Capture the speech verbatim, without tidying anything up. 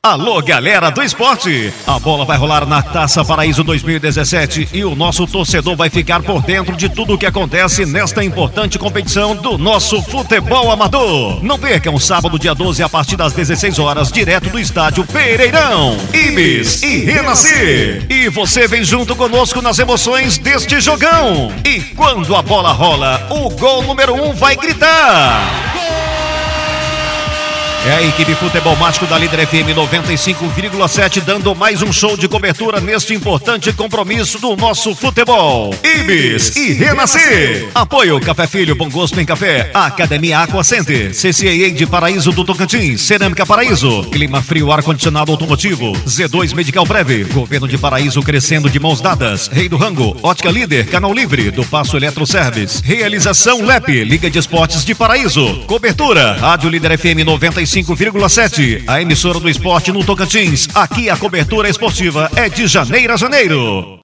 Alô, galera do esporte! A bola vai rolar na Taça Paraíso dois mil e dezessete e o nosso torcedor vai ficar por dentro de tudo o que acontece nesta importante competição do nosso futebol amador. Não percam, sábado, dia doze, a partir das dezesseis horas, direto do estádio Pereirão, Ibis e Renascer. E você vem junto conosco nas emoções deste jogão. E quando a bola rola, o gol número um vai gritar. É a equipe Futebol Mágico da Líder F M noventa e cinco vírgula sete dando mais um show de cobertura neste importante compromisso do nosso futebol. Ibis e Renascer. Apoio Café Filho, Bom Gosto em Café, Academia Aqua Center, C C A de Paraíso do Tocantins, Cerâmica Paraíso, Clima Frio Ar-Condicionado Automotivo, Z dois Medical Breve, Governo de Paraíso crescendo de mãos dadas, Rei do Rango, Ótica Líder, Canal Livre, do Passo Eletro Service, Realização L E P, Liga de Esportes de Paraíso, Cobertura, Rádio Líder F M noventa e cinco vírgula sete, a emissora do esporte no Tocantins. Aqui a cobertura esportiva é de janeiro a janeiro.